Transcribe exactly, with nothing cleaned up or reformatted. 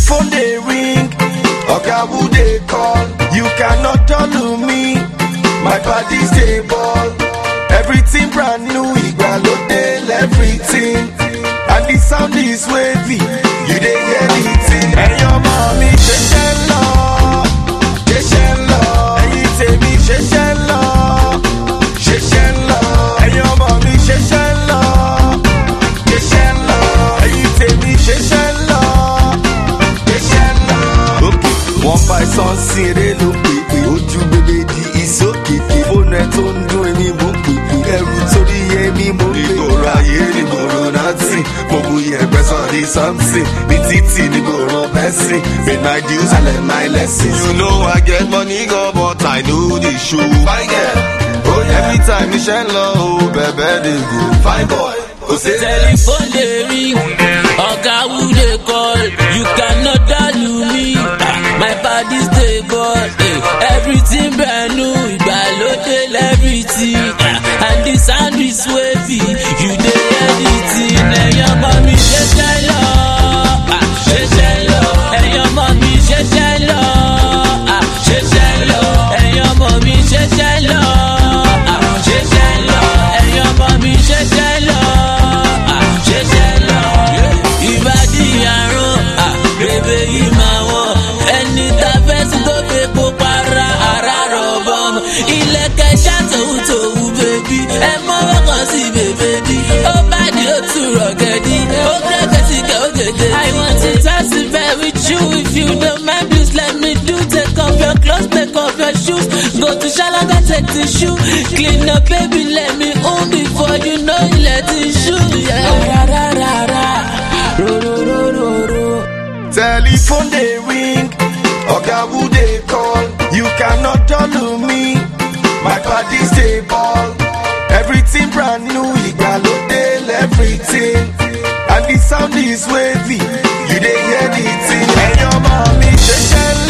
Telephone they ring, oga who they call. You cannot dull me, my body's stay ball. Everything brand new, Igbalode, everything. And the sound is wavy, you dey hear the thing. And your mommy, she shall love, she shall love. And you tell me, she shall love, she shall love. And your mommy, she shall love, she shall love. And you tell me, she shall love, she shall love. Okay, one by son, see they look baby. Oju baby, di is okay. Phone net on doing me book. Ẹrù torí ẹni mo gbé. Ìgboro ayé ni mo rò nothing. Mo bu yẹ̀pẹ̀ sọ di something. Bí títì ni mo rò bẹ́sìn. Made my dues, I learned my lessons. You know I get money go, but I know the show. Fine girl, oh yeah. Every time iṣẹ́ ń lọ, oh bẹ̀bẹ̀ dey go. Fine boy, ó ṣe. Telephone dey ring, oga who dey call. You cannot dull me, my body's dey ball. Everything brand new, Igbalode everything. And the sound is wavy, you dey editing. And your mommy she shall love, she shall love. And your mommy she shall love, she shall love. And your mommy she shall love, she shall love. And your mommy she shall love, she shall love. Ìbàdí àrùn, bèbè yìí máa wọ̀. Ẹni tá fẹ́ sí tó fẹ́ kó para ara rọ̀ bọ́mọ. Ilẹ̀kẹ̀ ṣàtòwú tòwú bèbí. Ẹ mọ́wọ́ kan sí bèbè bí. Ó bá di ó tún rọ̀gẹ̀dì. Ó kẹ́kẹ́ sí kẹ́ ó gèdè. I want to touch the bed with you. If you don't mind, please let me do. Take off your clothes, take off your shoes. Go to Shalaga, take the shoe. Clean up, baby, let me own before you know you let it shoot. Yeah. Ra ra ra ra. Ro ro ro ro ro. Telephone they ring, oga who they call. You cannot dull me, my body stay ball. Everything brand new, Igbalode, everything. And the sound is wavy, you dey hear the thing. And your mommy, she shall